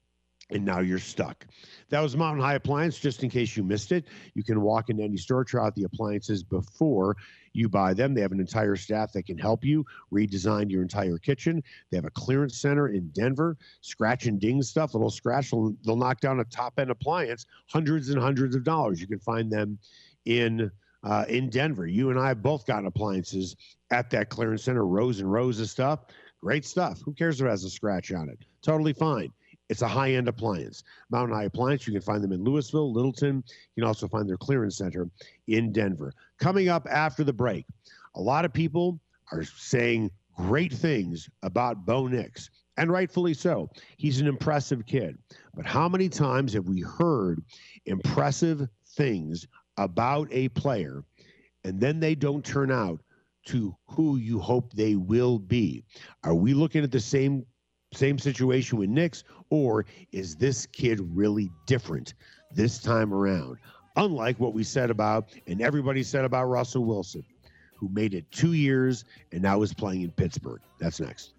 And now you're stuck. That was Mountain High Appliance. Just in case you missed it, you can walk into any store, try out the appliances before you buy them. They have an entire staff that can help you redesign your entire kitchen. They have a clearance center in Denver. Scratch and ding stuff, little scratch, they'll, they'll knock down a top-end appliance, hundreds and hundreds of dollars. You can find them in uh, in Denver. You and I have both gotten appliances at that clearance center, rows and rows of stuff. Great stuff. Who cares if it has a scratch on it? Totally fine. It's a high-end appliance. Mountain High Appliance, you can find them in Louisville, Littleton. You can also find their clearance center in Denver. Coming up after the break, a lot of people are saying great things about Bo Nix, and rightfully so. He's an impressive kid. But how many times have we heard impressive things about a player, and then they don't turn out to who you hope they will be? Are we looking at the same Same situation with Nix, or is this kid really different this time around? Unlike what we said about, and everybody said about Russell Wilson, who made it two years and now is playing in Pittsburgh. That's next.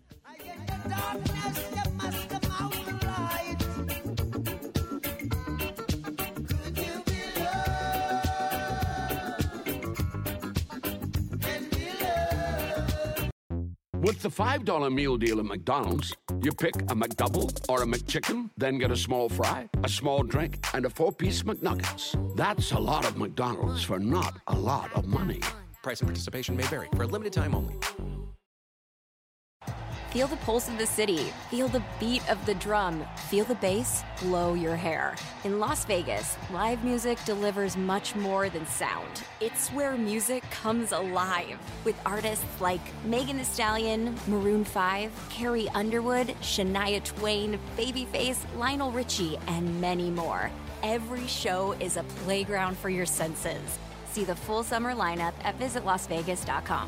With the five dollar meal deal at McDonald's, you pick a McDouble or a McChicken, then get a small fry, a small drink, and a four-piece McNuggets. That's a lot of McDonald's for not a lot of money. Price and participation may vary. For a limited time only. Feel the pulse of the city. Feel the beat of the drum. Feel the bass blow your hair. In Las Vegas, live music delivers much more than sound. It's where music comes alive. With artists like Megan Thee Stallion, Maroon five, Carrie Underwood, Shania Twain, Babyface, Lionel Richie, and many more. Every show is a playground for your senses. See the full summer lineup at visit las vegas dot com.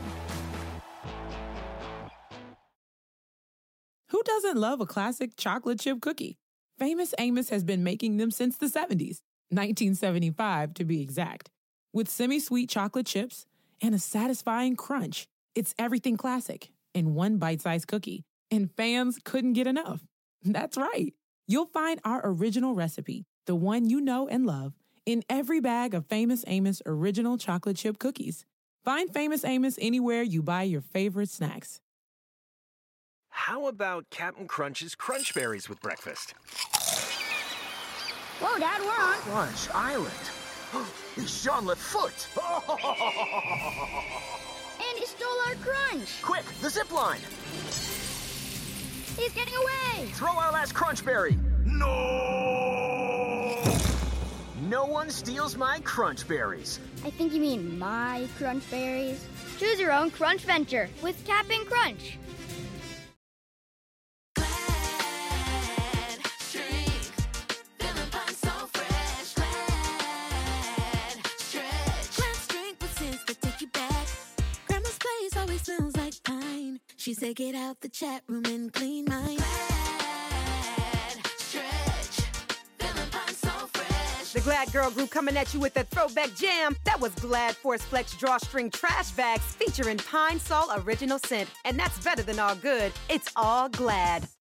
Who doesn't love a classic chocolate chip cookie? Famous Amos has been making them since the seventies, nineteen seventy-five to be exact. With semi-sweet chocolate chips and a satisfying crunch, it's everything classic in one bite-sized cookie, and fans couldn't get enough. That's right. You'll find our original recipe, the one you know and love, in every bag of Famous Amos original chocolate chip cookies. Find Famous Amos anywhere you buy your favorite snacks. How about Captain Crunch's Crunch Berries with breakfast? Whoa, Dad, we're on Crunch Island. It's Jean Lefoot. And he stole our crunch. Quick, the zip line. He's getting away. Throw our last Crunch Berry. No! No one steals my Crunch Berries. I think you mean my Crunch Berries. Choose your own Crunch venture with Cap'n Crunch. She said, get out the chat room and clean mine. Glad, stretch, feeling fine, so fresh. The Glad Girl Group coming at you with a throwback jam. That was Glad Force Flex Drawstring Trash Bags featuring Pine Sol Original Scent. And that's better than all good. It's all Glad.